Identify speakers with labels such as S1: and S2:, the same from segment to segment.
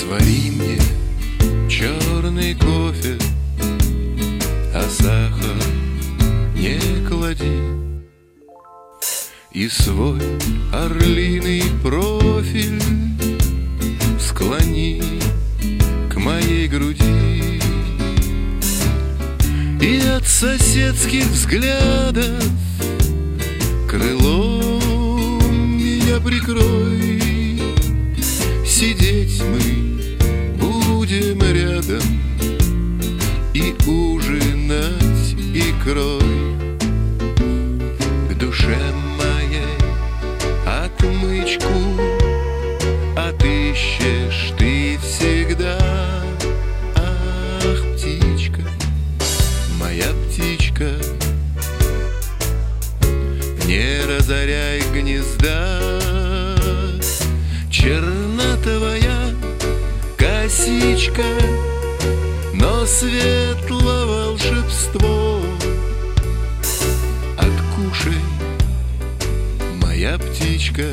S1: Свари мне черный кофе, а сахар не клади, и свой орлиный профиль склони к моей груди, и от соседских взглядов крылом меня прикрой. Сидеть мы будем рядом и ужинать икрой. К душе моей отмычку отыщешь ты всегда. Ах, птичка, моя птичка, не разоряй гнезда. Черна твоя косичка, но светло волшебство. Откушай, моя птичка,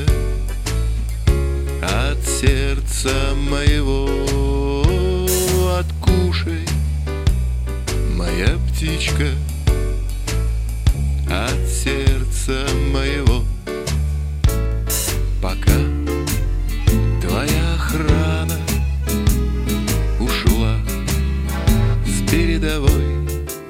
S1: от сердца моего. Откушай, моя птичка, от сердца моего. Пока твоя охрана ушла с передовой,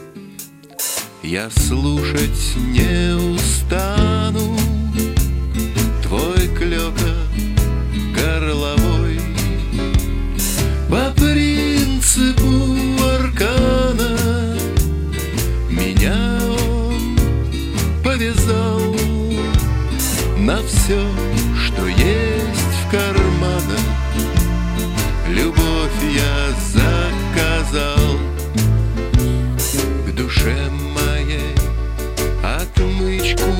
S1: я слушать не устану твой клёкот горловой. По принципу аркана меня он повязал на все, что есть в карманах. Любовь я заказал. К душе моей отмычку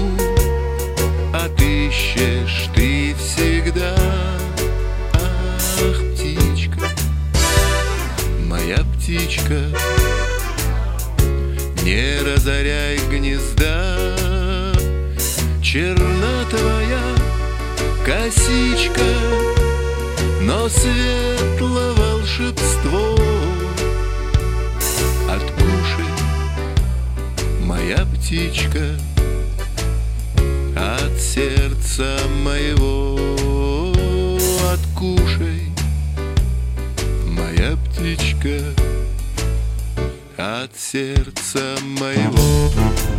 S1: отыщешь ты всегда. Ах, птичка, моя птичка, не разоряй гнезда. Черна твоя косичка, но светло волшебство. Откушай, моя птичка, от сердца моего. Откушай, моя птичка, от сердца моего.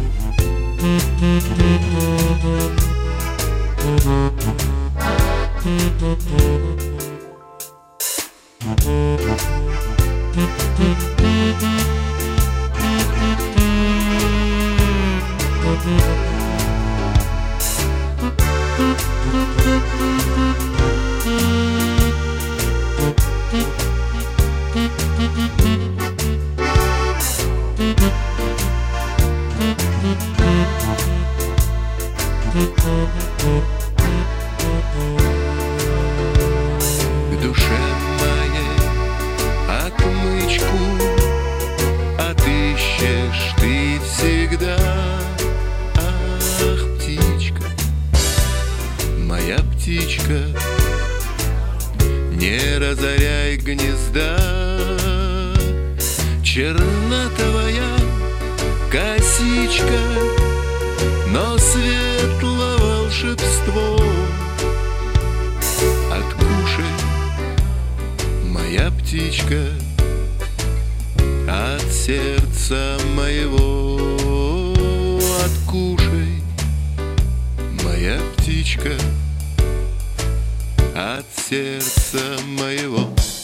S1: К душе моей отмычку отыщешь ты всегда. Ах, птичка, моя птичка, не разоряй гнезда. Черна твоя косичка, но светло волшебство. Откушай, моя птичка, от сердца моего. Откушай, моя птичка, от сердца моего.